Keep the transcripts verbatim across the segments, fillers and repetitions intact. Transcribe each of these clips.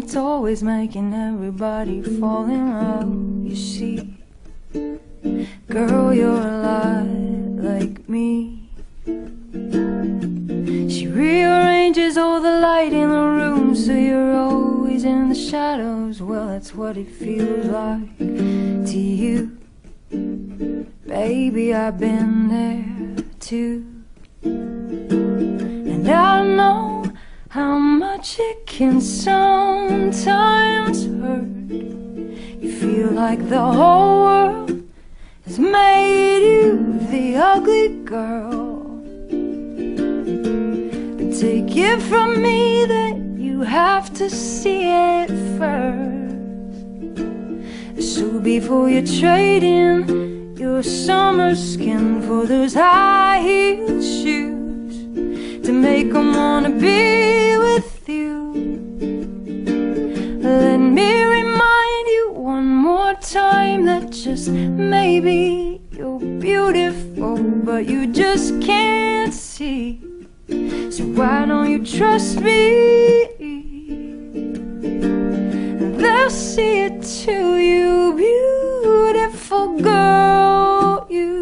that's always making everybody fall in love. You see, girl, you're a lot like me. She rearranges all the light in the room so you're always in the shadows. Well, that's what it feels like to you. Baby, I've been there too. And I know how much it can sometimes hurt. You feel like the whole world has made you the ugly girl. But take it from me that you have to see it first. So before you trade in your summer skin for those high-heeled shoes to make them wanna be with you, let me remind you one more time that just maybe you're beautiful, but you just can't see. So why don't you trust me? They'll see it too, you beautiful girl, you.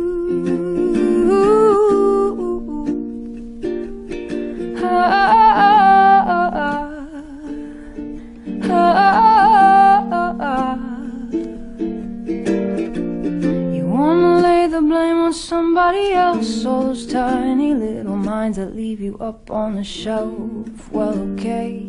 Ah, ah, ah, ah, ah. You wanna lay the blame on somebody else, all those tiny little minds that leave you up on the shelf. Well, okay,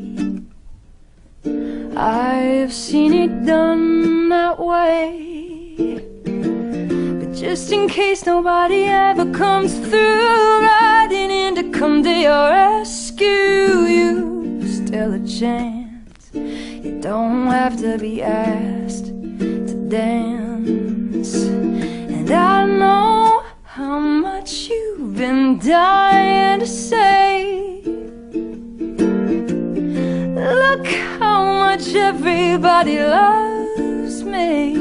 I've seen it done that way. But just in case nobody ever comes through riding in to come to your rescue, you still a chance. You don't have to be asked to dance. And I know how much you've been dying to say. Look how much everybody loves me.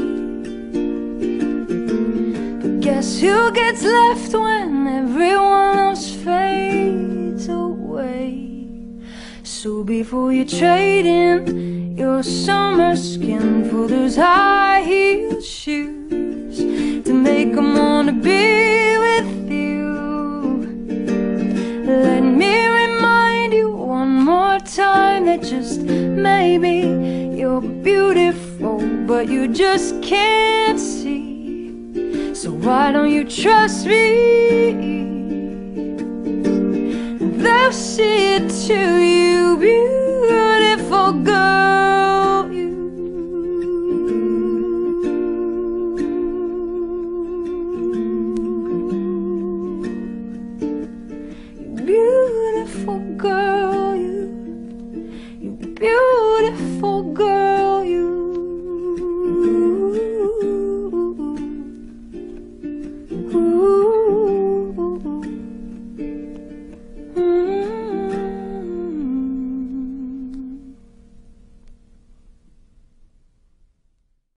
But guess who gets left when everyone else fades away? So before you trade in your summer skin for those high-heeled shoes to make them wanna be with you, let me remind you one more time that just maybe you're beautiful, but you just can't see. So why don't you trust me? They'll see it too, you beautiful girl.